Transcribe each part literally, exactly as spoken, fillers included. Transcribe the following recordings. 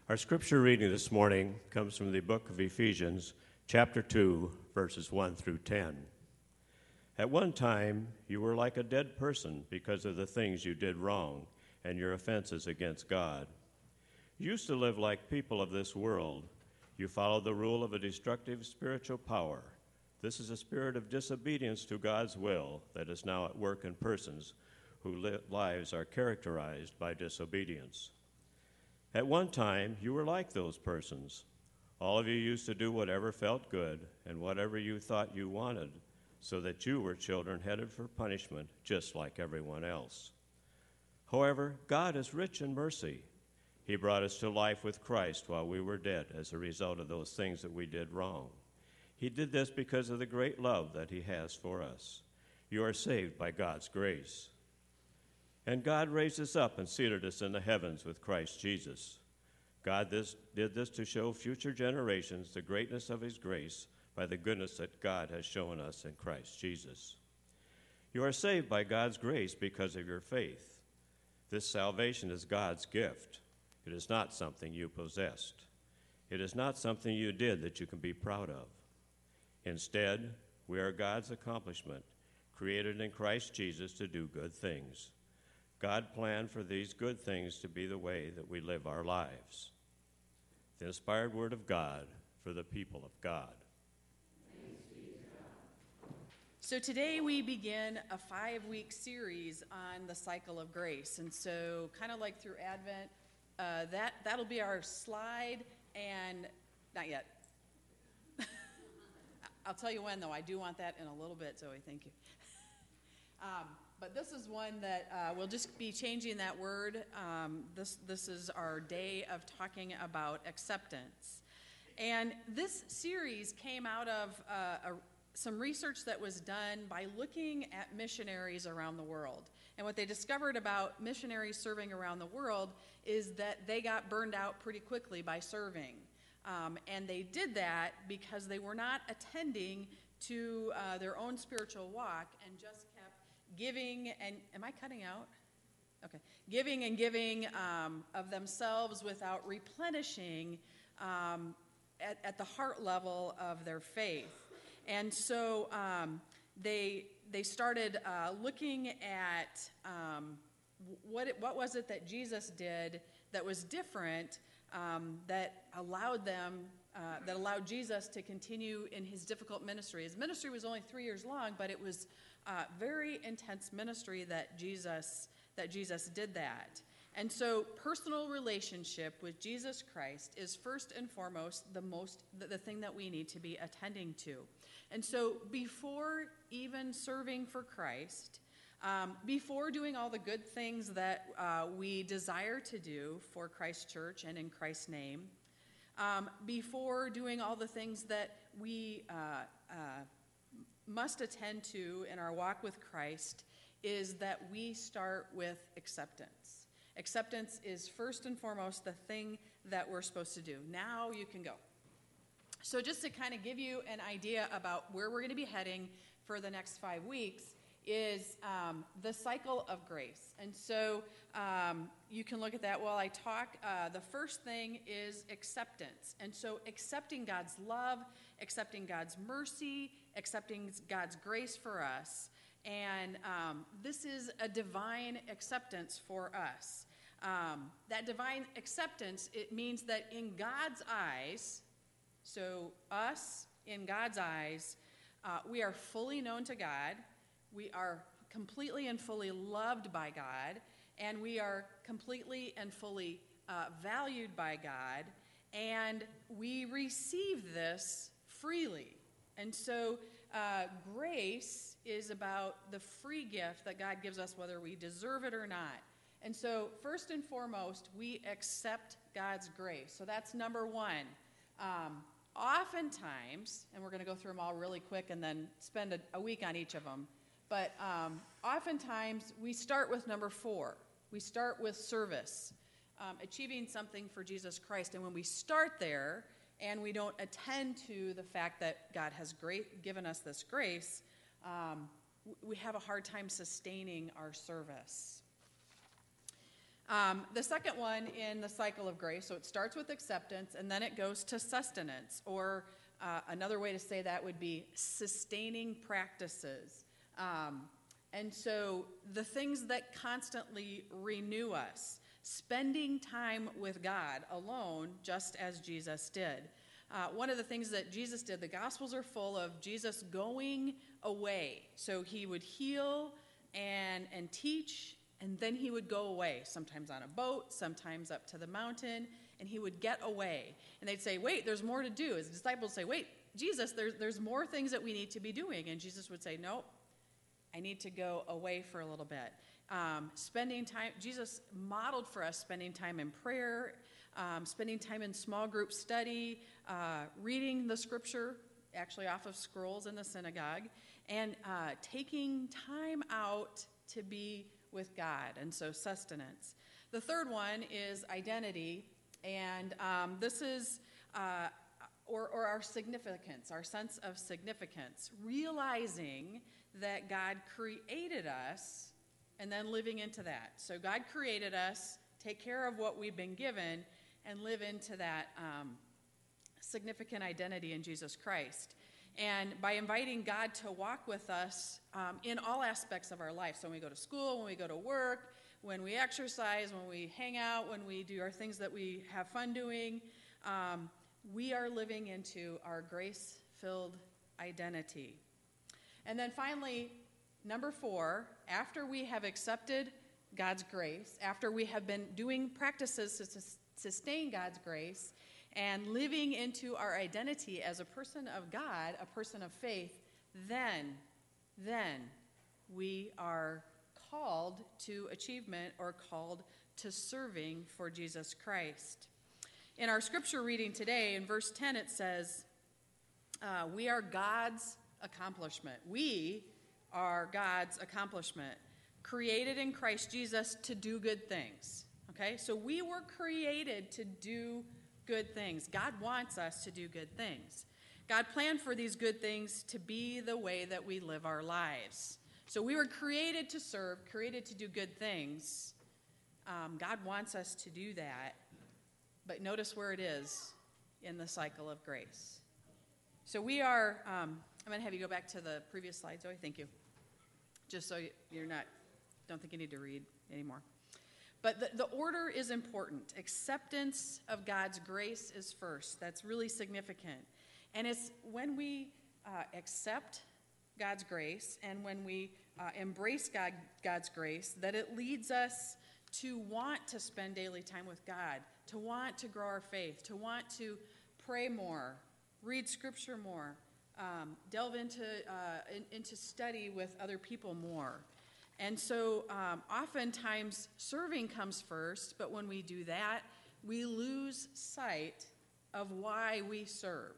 Our scripture reading this morning comes from the book of Ephesians, chapter two, verses one through ten. At one time, you were like a dead person because of the things you did wrong and your offenses against God. You used to live like people of this world. You followed the rule of a destructive spiritual power. This is a spirit of disobedience to God's will that is now at work in persons whose li- lives are characterized by disobedience. At one time, you were like those persons. All of you used to do whatever felt good and whatever you thought you wanted, so that you were children headed for punishment just like everyone else. However, God is rich in mercy. He brought us to life with Christ while we were dead as a result of those things that we did wrong. He did this because of the great love that he has for us. You are saved by God's grace. And God raised us up and seated us in the heavens with Christ Jesus. God this, did this to show future generations the greatness of his grace by the goodness that God has shown us in Christ Jesus. You are saved by God's grace because of your faith. This salvation is God's gift. It is not something you possessed. It is not something you did that you can be proud of. Instead, we are God's accomplishment, created in Christ Jesus to do good things. God planned for these good things to be the way that we live our lives. The inspired word of God for the people of God. So today we begin a five-week series on the cycle of grace. And so kind of like through Advent, uh, that, that'll be our slide, and not yet. I'll tell you when, though. I do want that in a little bit, Zoe. Thank you. Um, but this is one that uh, we'll just be changing that word. Um, this, this is our day of talking about acceptance. And this series came out of uh, a some research that was done by looking at missionaries around the world. And what they discovered about missionaries serving around the world is that they got burned out pretty quickly by serving. Um, and they did that because they were not attending to uh, their own spiritual walk and just kept giving and, am I cutting out? Okay. Giving and giving um, of themselves without replenishing um, at, at the heart level of their faith. And so um, they they started uh, looking at um, what it, what was it that Jesus did that was different, um, that allowed them uh, that allowed Jesus to continue in his difficult ministry. His ministry was only three years long, but it was uh, very intense ministry that Jesus that Jesus did that. And so personal relationship with Jesus Christ is first and foremost the most the, the thing that we need to be attending to. And so before even serving for Christ, um, before doing all the good things that uh, we desire to do for Christ Church and in Christ's name, um, before doing all the things that we uh, uh, must attend to in our walk with Christ, is that we start with acceptance. Acceptance is first and foremost the thing that we're supposed to do. Now you can go. So just to kind of give you an idea about where we're going to be heading for the next five weeks is um, the cycle of grace. And so um, you can look at that while I talk. Uh, the first thing is acceptance. And so accepting God's love, accepting God's mercy, accepting God's grace for us. And um, this is a divine acceptance for us. Um, that divine acceptance, it means that in God's eyes, so us in God's eyes, uh, we are fully known to God, we are completely and fully loved by God, and we are completely and fully uh, valued by God, and we receive this freely. And so uh, grace is about the free gift that God gives us, whether we deserve it or not. And so first and foremost, we accept God's grace. So that's number one. Um, oftentimes, and we're going to go through them all really quick and then spend a, a week on each of them, but um, oftentimes we start with number four. We start with service, um, achieving something for Jesus Christ. And when we start there and we don't attend to the fact that God has great, given us this grace, um, we have a hard time sustaining our service. Um, the second one in the cycle of grace, so it starts with acceptance, and then it goes to sustenance, or uh, another way to say that would be sustaining practices. Um, and so the things that constantly renew us, spending time with God alone, just as Jesus did. Uh, one of the things that Jesus did, the Gospels are full of Jesus going away. So he would heal and, and teach, and then he would go away, sometimes on a boat, sometimes up to the mountain, and he would get away. And they'd say, wait, there's more to do. His disciples say, wait, Jesus, there's, there's more things that we need to be doing. And Jesus would say, nope, I need to go away for a little bit. Um, spending time, Jesus modeled for us spending time in prayer, um, spending time in small group study, uh, reading the scripture, actually off of scrolls in the synagogue, and uh, taking time out to be with God, and so sustenance. The third one is identity, and um, this is, uh, or, or our significance, our sense of significance, realizing that God created us and then living into that. So God created us, take care of what we've been given, and live into that um, significant identity in Jesus Christ. And by inviting God to walk with us um, in all aspects of our life. So when we go to school, when we go to work, when we exercise, when we hang out, when we do our things that we have fun doing, um, we are living into our grace-filled identity. And then finally, number four, after we have accepted God's grace, after we have been doing practices to sustain God's grace, and living into our identity as a person of God, a person of faith, then, then we are called to achievement or called to serving for Jesus Christ. In our scripture reading today, in verse ten, it says, uh, we are God's accomplishment. We are God's accomplishment, created in Christ Jesus to do good things. Okay, so we were created to do good things. God wants us to do good things. God planned for these good things to be the way that we live our lives. So we were created to serve, created to do good things. Um, God wants us to do that. But notice where it is in the cycle of grace. So we are, um, I'm going to have you go back to the previous slide, Zoe. Thank you. Just so you're not, don't think you need to read anymore. But the, the order is important. Acceptance of God's grace is first. That's really significant. And it's when we uh, accept God's grace and when we uh, embrace God, God's grace that it leads us to want to spend daily time with God, to want to grow our faith, to want to pray more, read Scripture more, um, delve into, uh, in, into study with other people more. And so um, oftentimes serving comes first, but when we do that, we lose sight of why we serve.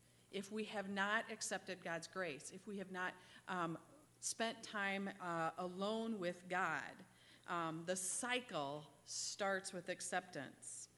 If we have not accepted God's grace, if we have not um, spent time uh, alone with God, um, the cycle starts with acceptance.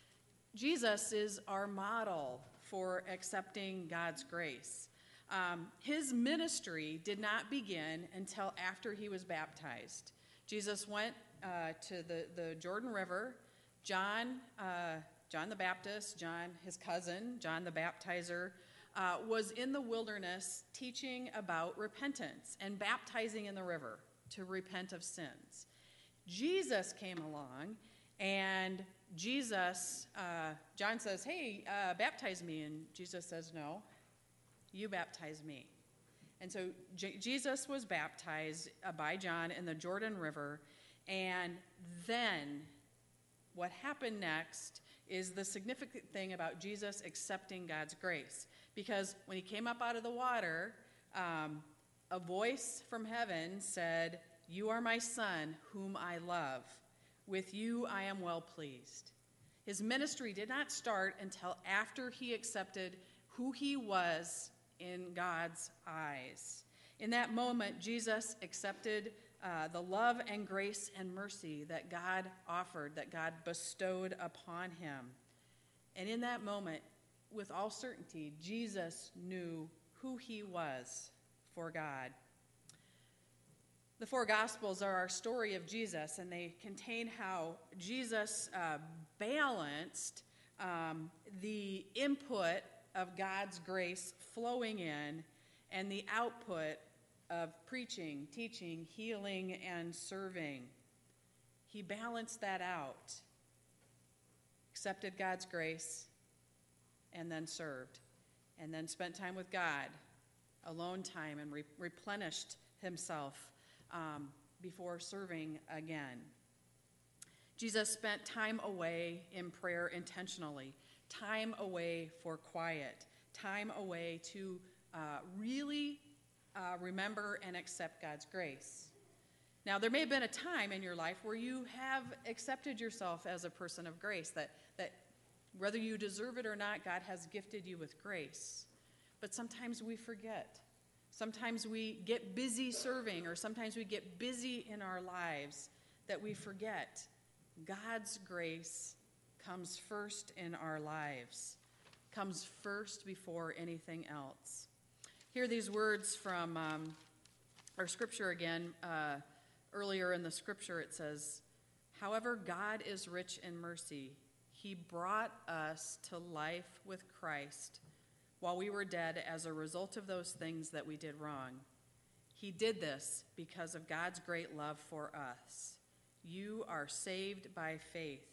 Jesus is our model for accepting God's grace. Um, his ministry did not begin until after he was baptized. Jesus went uh, to the, the Jordan River. John, uh, John the Baptist, John, his cousin, John the Baptizer, uh, was in the wilderness teaching about repentance and baptizing in the river to repent of sins. Jesus came along, and Jesus, uh, John says, hey, uh, baptize me. And Jesus says, no. You baptize me. And so J- Jesus was baptized uh, by John in the Jordan River. And then what happened next is the significant thing about Jesus accepting God's grace. Because when he came up out of the water, um, a voice from heaven said, you are my son, whom I love. With you I am well pleased. His ministry did not start until after he accepted who he was in God's eyes. In that moment, Jesus accepted uh, the love and grace and mercy that God offered, that God bestowed upon him. And in that moment, with all certainty, Jesus knew who he was for God. The four Gospels are our story of Jesus, and they contain how Jesus uh, balanced um, the input of God's grace flowing in and the output of preaching, teaching, healing, and serving. He balanced that out, accepted God's grace, and then served, and then spent time with God, alone time, and re- replenished himself um, before serving again. Jesus spent time away in prayer intentionally, time away for quiet, time away to uh, really uh, remember and accept God's grace. Now, there may have been a time in your life where you have accepted yourself as a person of grace, that, that whether you deserve it or not, God has gifted you with grace. But sometimes we forget. Sometimes we get busy serving, or sometimes we get busy in our lives that we forget God's grace comes first in our lives, comes first before anything else. Hear these words from um, our scripture again. Uh, earlier in the scripture it says, "However, God is rich in mercy. He brought us to life with Christ while we were dead as a result of those things that we did wrong. He did this because of God's great love for us. You are saved by faith,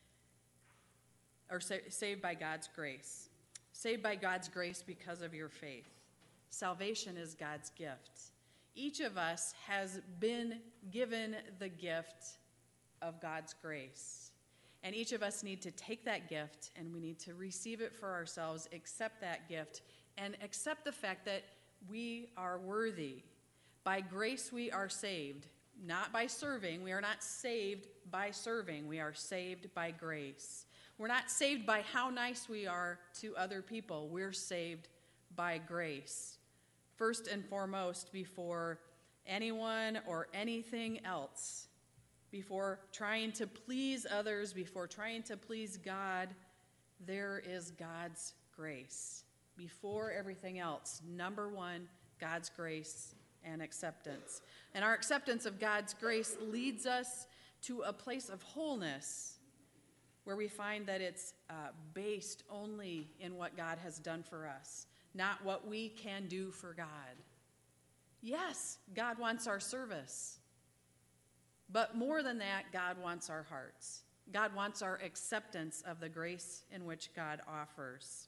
or sa- saved by God's grace. Saved by God's grace because of your faith. Salvation is God's gift. Each of us has been given the gift of God's grace. And each of us need to take that gift and we need to receive it for ourselves, accept that gift, and accept the fact that we are worthy. By grace we are saved, not by serving. We are not saved by serving. We are saved by grace. We're not saved by how nice we are to other people. We're saved by grace. First and foremost, before anyone or anything else, before trying to please others, before trying to please God, there is God's grace. Before everything else, number one, God's grace and acceptance. And our acceptance of God's grace leads us to a place of wholeness where we find that it's uh, based only in what God has done for us, not what we can do for God. Yes, God wants our service. But more than that, God wants our hearts. God wants our acceptance of the grace in which God offers.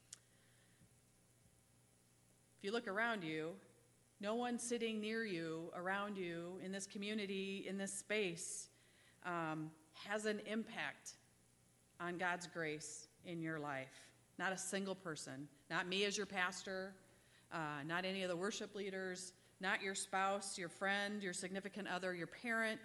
If you look around you, no one sitting near you, around you, in this community, in this space, um, has an impact on God's grace in your life. Not a single person. Not me as your pastor, uh, not any of the worship leaders, not your spouse, your friend, your significant other, your parent.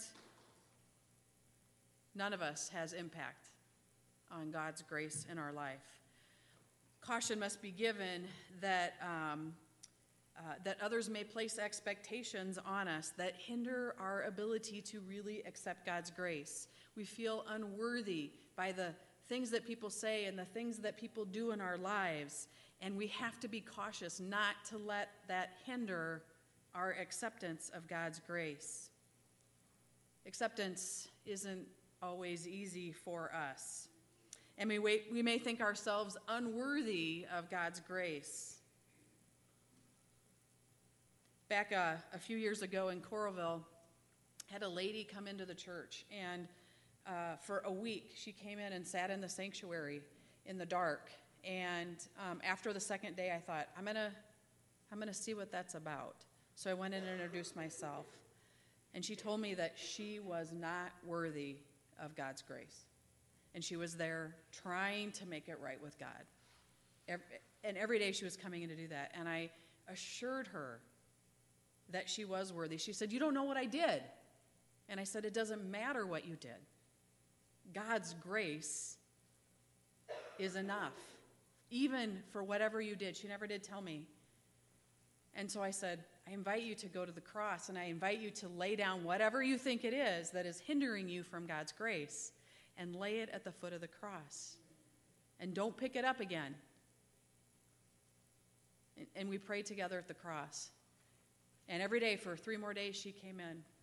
None of us has impact on God's grace in our life. Caution must be given that um, uh, that others may place expectations on us that hinder our ability to really accept God's grace. We feel unworthy by the things that people say and the things that people do in our lives, and we have to be cautious not to let that hinder our acceptance of God's grace. Acceptance isn't always easy for us. And we, wait, we may think ourselves unworthy of God's grace. Back uh, a few years ago in Coralville, had a lady come into the church, and uh, for a week she came in and sat in the sanctuary in the dark. And um, after the second day, I thought, I'm gonna, I'm gonna see what that's about. So I went in and introduced myself. And she told me that she was not worthy of God's grace. And she was there trying to make it right with God. Every, and every day she was coming in to do that. And I assured her that she was worthy. She said, "You don't know what I did." And I said, "It doesn't matter what you did. God's grace is enough, even for whatever you did." She never did tell me. And so I said, I invite you to go to the cross, and I invite you to lay down whatever you think it is that is hindering you from God's grace, and lay it at the foot of the cross. And don't pick it up again. And we prayed together at the cross. And every day for three more days she came in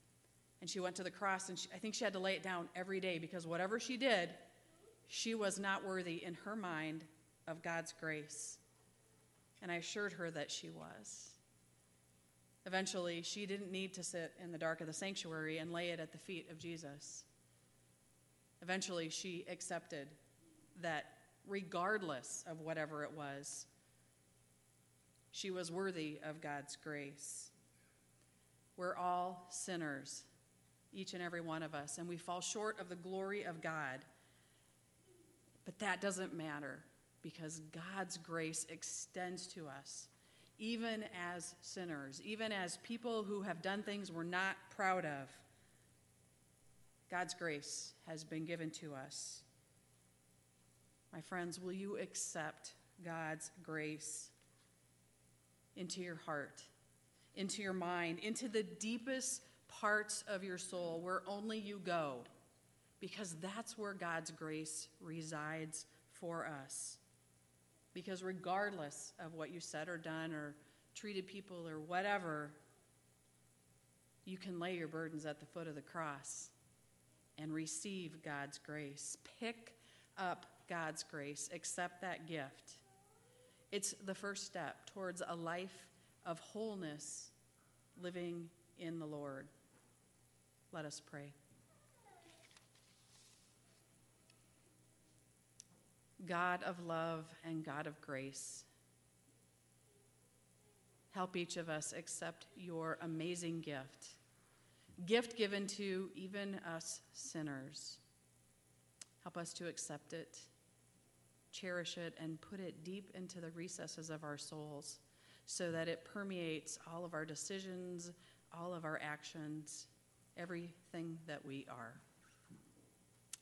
And she went to the cross, and she, I think she had to lay it down every day because whatever she did, she was not worthy in her mind of God's grace. And I assured her that she was. Eventually, she didn't need to sit in the dark of the sanctuary and lay it at the feet of Jesus. Eventually, she accepted that regardless of whatever it was, she was worthy of God's grace. We're all sinners, each and every one of us, and we fall short of the glory of God. But that doesn't matter because God's grace extends to us, even as sinners, even as people who have done things we're not proud of. God's grace has been given to us. My friends, will you accept God's grace into your heart, into your mind, into the deepest parts of your soul where only you go? Because that's where God's grace resides for us. Because regardless of what you said or done or treated people or whatever, you can lay your burdens at the foot of the cross and receive God's grace. Pick up God's grace. Accept that gift. It's the first step towards a life of wholeness, living in the Lord. Let us pray. God of love and God of grace, help each of us accept your amazing gift, gift given to even us sinners. Help us to accept it, cherish it, and put it deep into the recesses of our souls so that it permeates all of our decisions, all of our actions, everything that we are.